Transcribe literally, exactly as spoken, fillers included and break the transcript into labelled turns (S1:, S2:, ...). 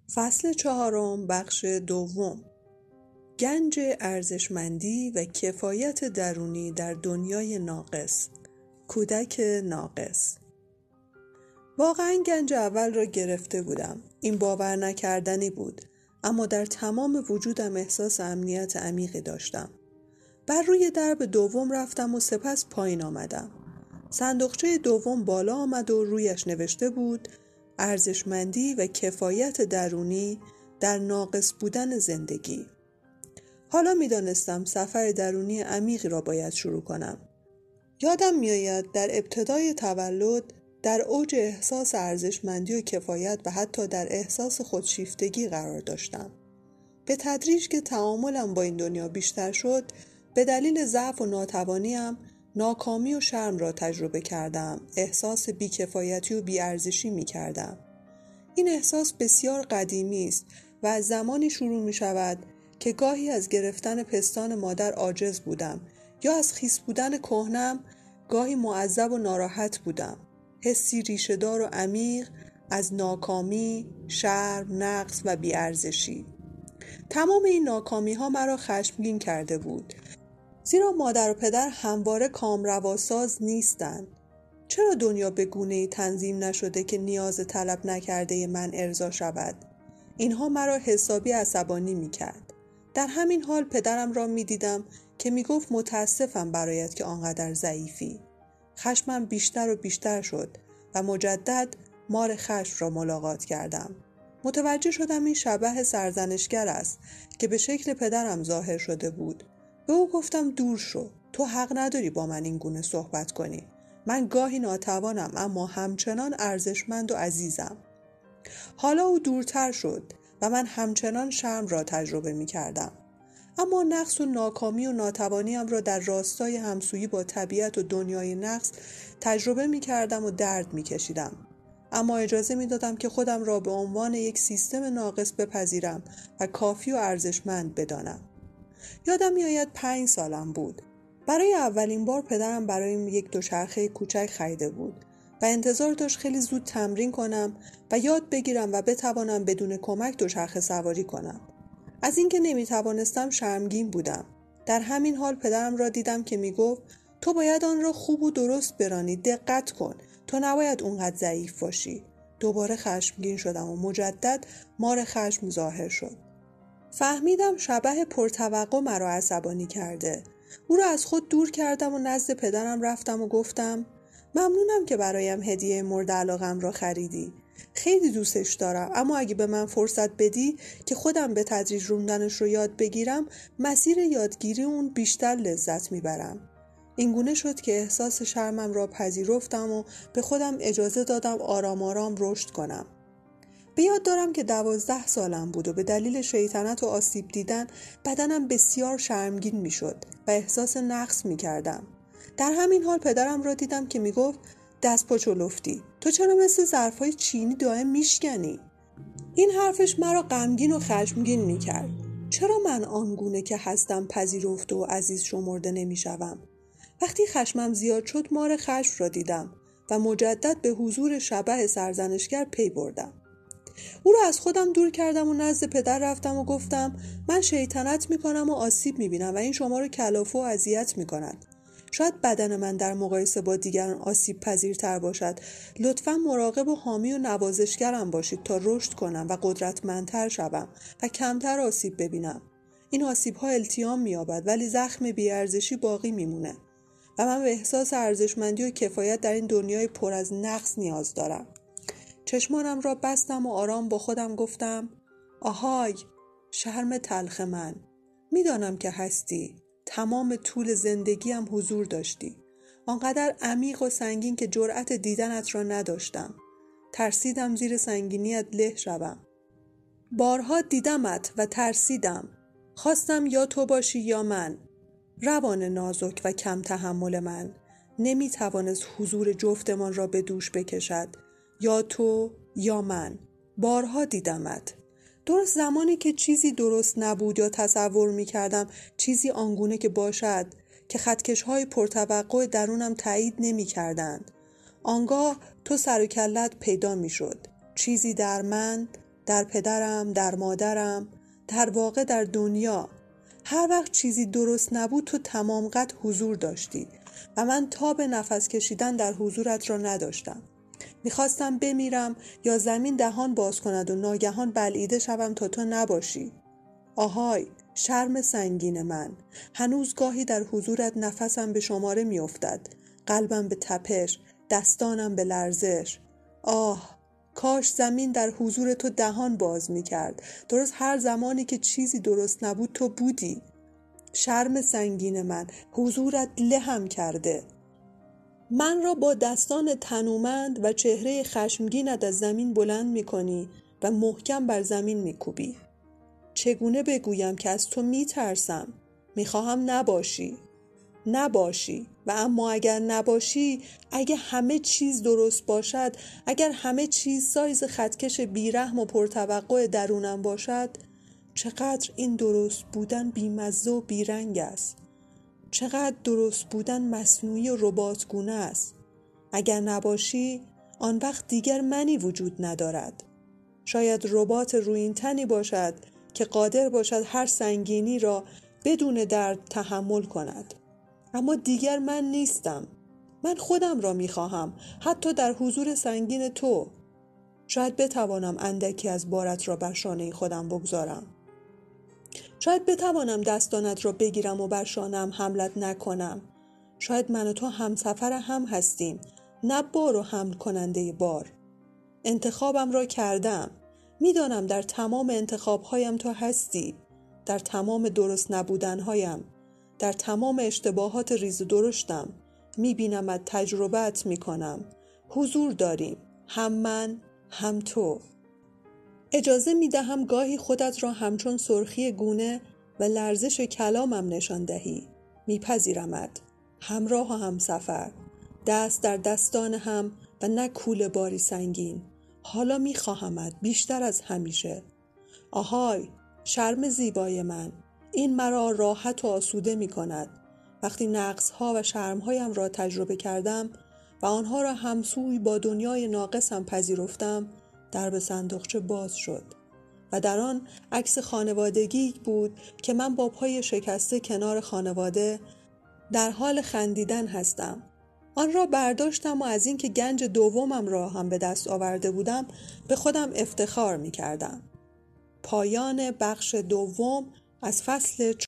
S1: فصل چهارم، بخش دوم. گنج ارزشمندی و کفایت درونی در دنیای ناقص. کودک ناقص. واقعا گنج اول را گرفته بودم. این باور نکردنی بود، اما در تمام وجودم احساس امنیت عمیقی داشتم. بر روی درب دوم رفتم و سپس پایین آمدم. صندوقچه دوم بالا آمد و رویش نوشته بود: ارزشمندی و کفایت درونی در ناقص بودن زندگی. حالا می دانستم سفر درونی عمیقی را باید شروع کنم. یادم می آید در ابتدای تولد در اوج احساس ارزشمندی و کفایت و حتی در احساس خودشیفتگی قرار داشتم. به تدریج که تعاملم با این دنیا بیشتر شد، به دلیل ضعف و ناتوانیم ناکامی و شرم را تجربه کردم. احساس بیکفایتی و بیارزشی می کردم. این احساس بسیار قدیمی است و از زمانی شروع می شود که گاهی از گرفتن پستان مادر عاجز بودم یا از خیس بودن کهنم گاهی معذب و ناراحت بودم. حسی ریشه‌دار و عمیق از ناکامی، شرم، نقص و بیارزشی. تمام این ناکامی ها مرا خشمگین کرده بود، زیرا مادر و پدر همواره کامرواساز نیستند. چرا دنیا به گونه‌ای تنظیم نشده که نیاز طلب نکرده من ارضا شود؟ اینها مرا حسابی عصبانی می‌کرد. در همین حال پدرم را می‌دیدم که می‌گفت متاسفم برایت که آنقدر ضعیفی. خشمم بیشتر و بیشتر شد و مجدد مار خشم را ملاقات کردم. متوجه شدم این شبح سرزنشگر است که به شکل پدرم ظاهر شده بود. به او گفتم دور شو، تو حق نداری با من این گونه صحبت کنی. من گاهی ناتوانم اما همچنان ارزشمند و عزیزم. حالا او دورتر شد و من همچنان شرم را تجربه می کردم. اما نقص و ناکامی و ناتوانیم را در راستای همسویی با طبیعت و دنیای نقص تجربه می کردم و درد می کشیدم. اما اجازه می دادم که خودم را به عنوان یک سیستم ناقص بپذیرم و کافی و ارزشمند بدانم. یادم می آید پنج سالم بود. برای اولین بار پدرم برایم یک دوچرخه کوچک خریده بود و انتظار داشت خیلی زود تمرین کنم و یاد بگیرم و بتوانم بدون کمک دوچرخه سواری کنم. از اینکه نمی توانستم شرمگین بودم. در همین حال پدرم را دیدم که می گفت تو باید آن را خوب و درست برانی، دقت کن، تو نباید اونقدر ضعیف باشی. دوباره خشمگین شدم و مجدد مار خشم ظاهر شد. فهمیدم شبح پرتوقع مرا عصبانی کرده. او را از خود دور کردم و نزد پدرم رفتم و گفتم ممنونم که برایم هدیه مورد علاقم را خریدی. خیلی دوستش دارم، اما اگه به من فرصت بدی که خودم به تدریج روندنش رو یاد بگیرم، مسیر یادگیری اون بیشتر لذت میبرم. اینگونه شد که احساس شرمم را پذیرفتم و به خودم اجازه دادم آرام آرام رشد کنم. به یاد دارم که دوازده سالم بود و به دلیل شیطنت و آسیب دیدن بدنم بسیار شرمگین می شد و احساس نقص می کردم. در همین حال پدرم را دیدم که می گفت دست پا چلفتی، تو چرا مثل ظرفای چینی دائم میشکنی؟ این حرفش مرا غمگین و خشمگین می کرد. چرا من آنگونه که هستم پذیرفته و عزیز شمرده نمی شوم؟ وقتی خشمم زیاد شد مار خشم را دیدم و مجدد به حضور شبح سرزنشگر پی بردم. او را از خودم دور کردم و نزد پدر رفتم و گفتم من شیطنت میکنم و آسیب میبینم و این شما رو کلافه و اذیت میکند. شاید بدن من در مقایسه با دیگران آسیب پذیرتر باشد. لطفاً مراقب و حامی و نوازشگرم باشید تا رشد کنم و قدرتمندتر شوم و کمتر آسیب ببینم. این آسیب ها التیام مییابد ولی زخم بیارزشی باقی میمونه و من به احساس ارزشمندی و کفایت در این دنیای پر از نقص نیاز دارم. چشمانم را بستم و آرام با خودم گفتم آهای شرم تلخ من، میدانم که هستی. تمام طول زندگیم حضور داشتی، آنقدر عمیق و سنگین که جرأت دیدنت را نداشتم. ترسیدم زیر سنگینیت له شوم. بارها دیدمت و ترسیدم. خواستم یا تو باشی یا من. روان نازک و کم تحمل من نمیتوانست حضور جفتمان را به دوش بکشد. یا تو یا من. بارها دیدمت. درست زمانی که چیزی درست نبود یا تصور می کردم چیزی آنگونه که باشد که خطکش‌های پرتوقع درونم تایید نمی کردند. آنگاه تو سر و کلت پیدا می شد. چیزی در من، در پدرم، در مادرم، در واقع در دنیا. هر وقت چیزی درست نبود تو تمام قد حضور داشتی و من تاب نفس کشیدن در حضورت را نداشتم. میخواستم بمیرم یا زمین دهان باز کند و ناگهان بلعیده شوم تا تو نباشی. آهای، شرم سنگین من. هنوز گاهی در حضورت نفسم به شماره میافتد، قلبم به تپش، دستانم به لرزش. آه، کاش زمین در حضور تو دهان باز میکرد. درست هر زمانی که چیزی درست نبود تو بودی. شرم سنگین من، حضورت لهم کرده. من را با دستان تنومند و چهره خشمگینت از زمین بلند میکنی و محکم بر زمین میکوبی. چگونه بگویم که از تو میترسم؟ میخواهم نباشی. نباشی و اما اگر نباشی، اگر همه چیز درست باشد، اگر همه چیز سایز خطکش بیرحم و پرتوقع درونم باشد، چقدر این درست بودن بیمزه و بیرنگ است. چقدر درست بودن مصنوعی و رباتگونه است. اگر نباشی، آن وقت دیگر منی وجود ندارد. شاید ربات رویین تنی باشد که قادر باشد هر سنگینی را بدون درد تحمل کند. اما دیگر من نیستم. من خودم را میخواهم، حتی در حضور سنگین تو. شاید بتوانم اندکی از بارت را بر شانه خودم بگذارم. شاید بتوانم دستانت را بگیرم و بر شانه‌ام حملت نکنم. شاید من و تو همسفر هم هستیم، نه بار و حمل کننده بار. انتخابم را کردم. میدانم در تمام انتخابهایم تو هستی، در تمام درست نبودنهایم، در تمام اشتباهات ریز و درشتم. میبینمت، تجربت میکنم. حضور داریم، هم من هم تو. اجازه میدهم گاهی خودت را همچون سرخی گونه و لرزش کلامم نشان دهی. میپذیرمت، همراه و همسفر، دست در دستان هم و نه کوله باری سنگین. حالا میخواهمت بیشتر از همیشه. آهای، شرم زیبای من، این مرا راحت و آسوده میکند. وقتی نقصها و شرمهایم را تجربه کردم و آنها را همسوی با دنیای ناقصم پذیرفتم، درب صندوقچه باز شد و در آن عکس خانوادگی بود که من با پای شکسته کنار خانواده در حال خندیدن هستم. آن را برداشتم و از اینکه گنج دومم را هم به دست آورده بودم به خودم افتخار می کردم. پایان بخش دوم از فصل